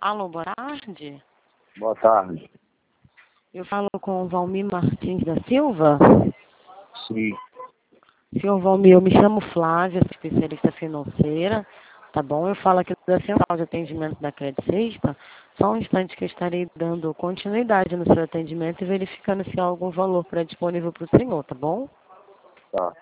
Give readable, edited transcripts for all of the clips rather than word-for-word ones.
Alô, boa tarde. Boa tarde. Eu falo com o Valmir Martins da Silva. Sim. Senhor Valmir, eu me chamo Flávia, sou especialista financeira, tá bom? Eu falo aqui da Central de Atendimento da Credit Sexta. Só um instante que eu estarei dando continuidade no seu atendimento e verificando se há algum valor disponível para o senhor, tá bom? Tá.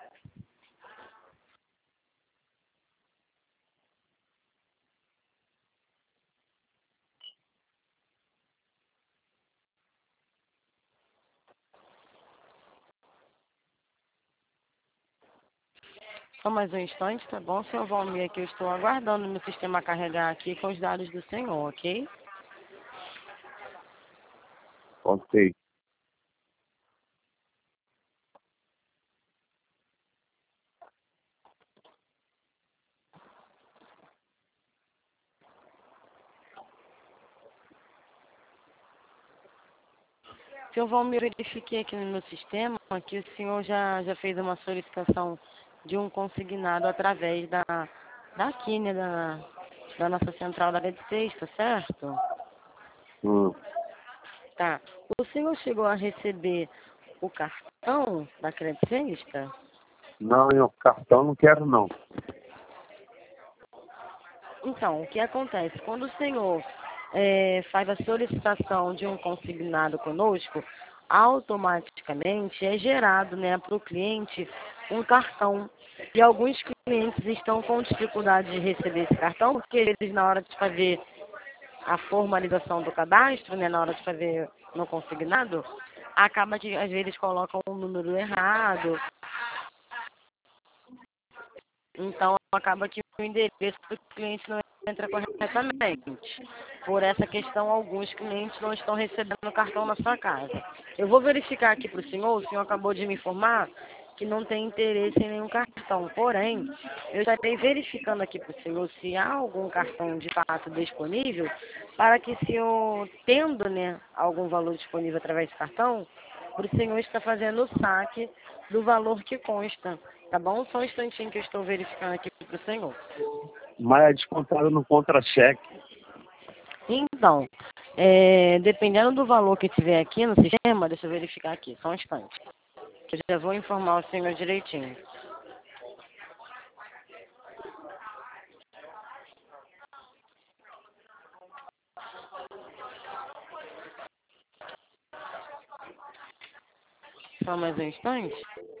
Só mais um instante, tá bom, senhor Valmir? Que eu estou aguardando no sistema carregar aqui com os dados do senhor, ok? Ok. Senhor Valmir, eu verifiquei aqui no meu sistema que o senhor já fez uma solicitação de um consignado através da Quínia, da nossa central da Rede Sexta, certo? Tá. O senhor chegou a receber o cartão da Credit Sexta? Não, eu cartão não quero não. Então, o que acontece? Quando o senhor faz a solicitação de um consignado conosco, automaticamente é gerado, né, para o cliente um cartão. E alguns clientes estão com dificuldade de receber esse cartão, porque eles, na hora de fazer a formalização do cadastro, né, na hora de fazer no consignado, acaba que às vezes colocam um número errado. Então, acaba que o endereço do cliente não entra corretamente. Por essa questão, alguns clientes não estão recebendo o cartão na sua casa. Eu vou verificar aqui para o senhor acabou de me informar que não tem interesse em nenhum cartão. Porém, eu estarei verificando aqui para o senhor se há algum cartão de fato disponível, para que o senhor, tendo, né, algum valor disponível através de cartão, para o senhor estar fazendo o saque do valor que consta. Tá bom? Só um instantinho que eu estou verificando aqui para o senhor. Mas é descontado no contra-cheque. Então, dependendo do valor que tiver aqui no sistema, deixa eu verificar aqui, só um instante. Eu já vou informar o senhor direitinho. Só mais um instante.